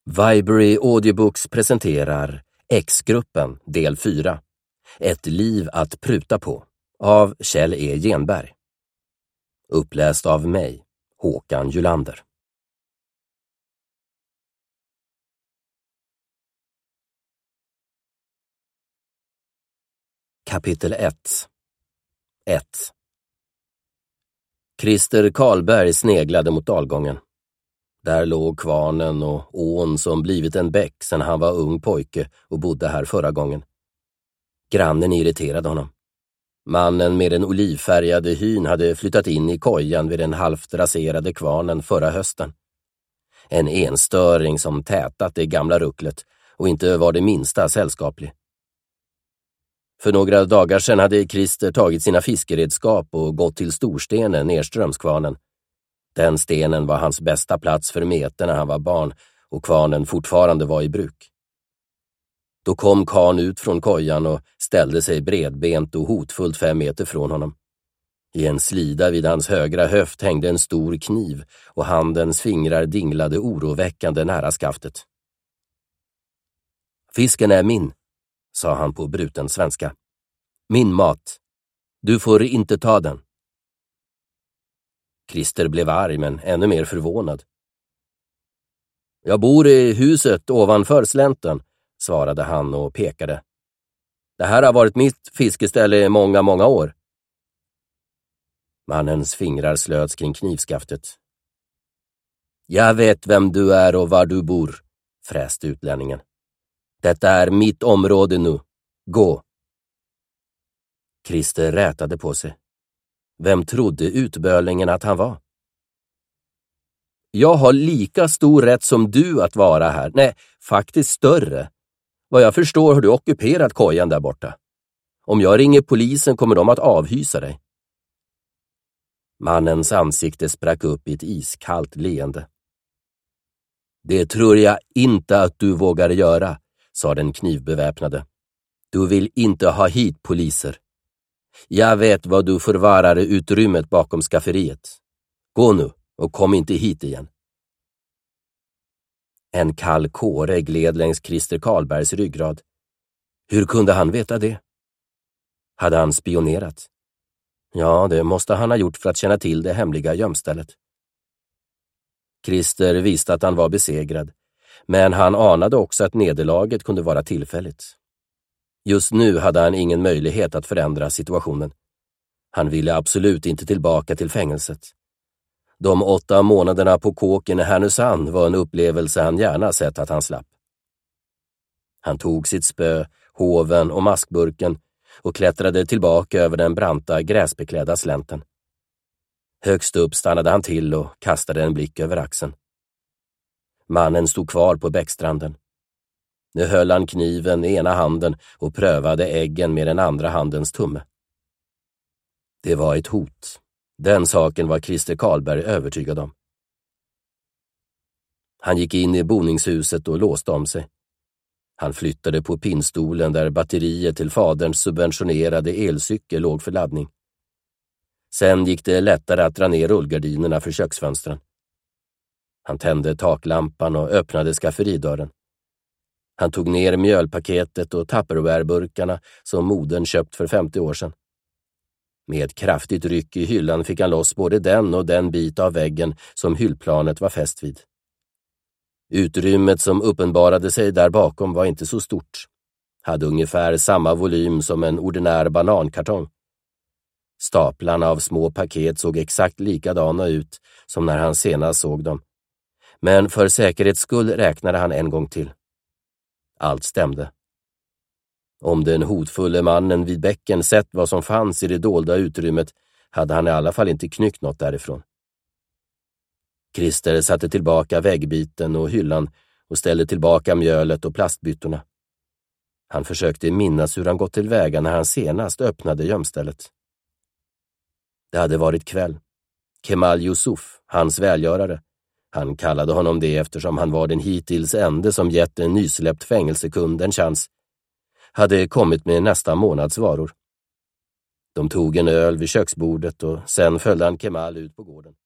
Viberry Audiobooks presenterar X-gruppen del 4. Ett liv att pruta på av Kjell E. Genberg. Uppläst av mig, Håkan Julander. Kapitel 1. 1. Christer Karlberg sneglade mot dalgången. Där låg kvarnen och ån som blivit en bäck sedan han var ung pojke och bodde här förra gången. Grannen irriterade honom. Mannen med den olivfärgade hyn hade flyttat in i kojan vid den halvt raserade kvarnen förra hösten. En enstöring som tätat det gamla rucklet och inte var det minsta sällskaplig. För några dagar sedan hade Christer tagit sina fiskeredskap och gått till Storstenen nedströms kvarnen. Den stenen var hans bästa plats för mete när han var barn och kvarnen fortfarande var i bruk. Då kom karln ut från kojan och ställde sig bredbent och hotfullt 5 meter från honom. I en slida vid hans högra höft hängde en stor kniv och handens fingrar dinglade oroväckande nära skaftet. "Fisken är min", sa han på bruten svenska. "Min mat. Du får inte ta den." Christer blev arg men ännu mer förvånad. "Jag bor i huset ovanför slänten", svarade han och pekade. "Det här har varit mitt fiskeställe i många, många år." Mannens fingrar slöts kring knivskaftet. "Jag vet vem du är och var du bor", fräste utlänningen. "Detta är mitt område nu. Gå." Christer rätade på sig. Vem trodde utbölingen att han var? "Jag har lika stor rätt som du att vara här. Nej, faktiskt större. Vad jag förstår har du ockuperat kojan där borta. Om jag ringer polisen kommer de att avhysa dig." Mannens ansikte sprack upp i ett iskallt leende. "Det tror jag inte att du vågar göra", sa den knivbeväpnade. "Du vill inte ha hit poliser. Jag vet vad du förvarar i utrymmet bakom skafferiet. Gå nu och kom inte hit igen." En kall kåre gled längs Christer Karlbergs ryggrad. Hur kunde han veta det? Hade han spionerat? Ja, det måste han ha gjort för att känna till det hemliga gömstället. Christer visste att han var besegrad, men han anade också att nederlaget kunde vara tillfälligt. Just nu hade han ingen möjlighet att förändra situationen. Han ville absolut inte tillbaka till fängelset. De 8 månaderna på kåken i Härnösand var en upplevelse han gärna sett att han slapp. Han tog sitt spö, hoven och maskburken och klättrade tillbaka över den branta gräsbeklädda slänten. Högst upp stannade han till och kastade en blick över axeln. Mannen stod kvar på bäckstranden. Nu höll han kniven i ena handen och prövade äggen med den andra handens tumme. Det var ett hot. Den saken var Christer Karlberg övertygad om. Han gick in i boningshuset och låste om sig. Han flyttade på pinnstolen där batteriet till faderns subventionerade elcykel låg för laddning. Sen gick det lättare att dra ner rullgardinerna för köksfönstren. Han tände taklampan och öppnade skafferidörren. Han tog ner mjölpaketet och Tupperware-burkarna som modern köpt för 50 år sedan. Med ett kraftigt ryck i hyllan fick han loss både den och den bit av väggen som hyllplanet var fäst vid. Utrymmet som uppenbarade sig där bakom var inte så stort. Hade ungefär samma volym som en ordinär banankartong. Staplarna av små paket såg exakt likadana ut som när han senast såg dem. Men för säkerhets skull räknade han en gång till. Allt stämde. Om den hotfulle mannen vid bäcken sett vad som fanns i det dolda utrymmet hade han i alla fall inte knyckt något därifrån. Christer satte tillbaka väggbiten och hyllan och ställde tillbaka mjölet och plastbyttorna. Han försökte minnas hur han gått till väga när han senast öppnade gömstället. Det hade varit kväll. Kemal Yusuf, hans välgörare, han kallade honom det eftersom han var den hittills ende som gett en nysläppt fängelsekund en chans, hade kommit med nästa månads varor. De tog en öl vid köksbordet och sen följde han Kemal ut på gården.